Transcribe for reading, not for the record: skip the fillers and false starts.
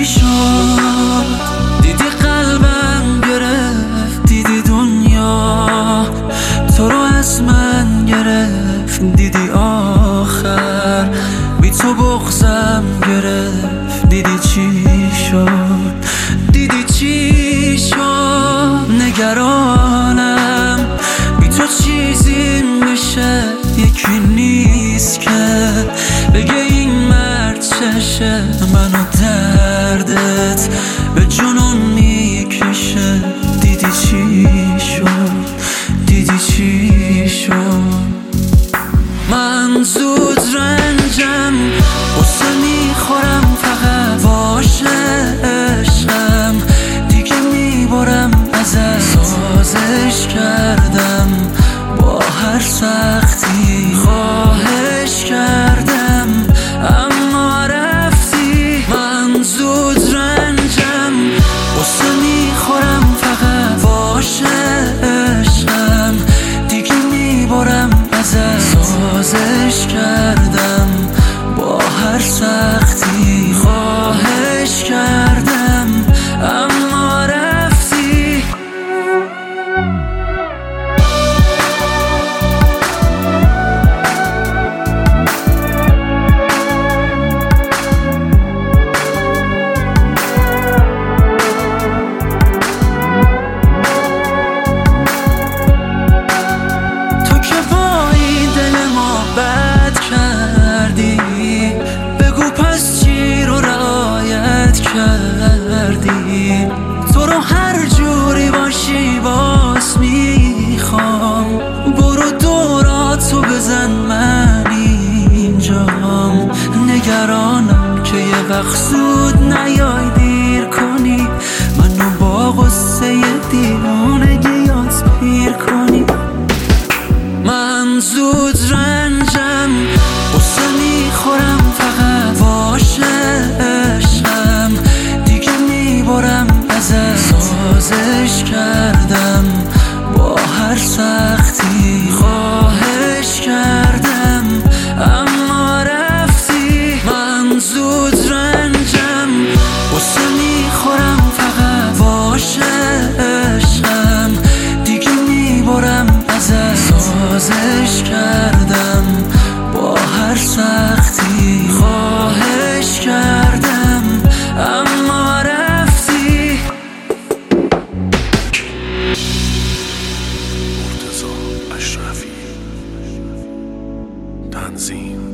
شد؟ دیدی قلبم گرفت، دیدی دنیا تو رو از من گرفت، دیدی آخر بی تو بغضم گرفت. دیدی چی شد؟ دیدی چی شد؟ نگرانم بی تو چیزی میشه، یکی نیست که بگه این مرد چشه. منو دردت به جنون میکشه. دیدی چی شد؟ دیدی چی شد؟ من زود رنجم قصه میخورم، فقط باشه عشقم دیگه میبرم ازت. سازش کردم با هر سختی، خواهش کردم اما رفتی. من زود رنجم قصه میخورم، فقط باشه عشقم دیگه میبرم ازت. سازش کردم با هر سختی، خواهش کردم اما رفتی. تو که با این دل ما بد کردی، بگو پس چی رو رعایت کردی؟ تو رو هر جوری باشی باز میخوام، برو دوراتو بزن من اینجام. نگرانم که یه وقت زود نیای دیر کنی، منو با غصه دیوونگیات پیر کنی. من زود رنجم قصه میخورم، فقط باشه عشقم دیگه میبرم ازت. سازش کردم با هر سختی، خواهش کردم اما رفتی. من زود رنجم قصه میخورم، فقط باشه عشقم دیگه میبرم ازت. سازش کردم با هر سختی، خواهش کردم اما رفتی. مرتضی اشرفی، تنظیم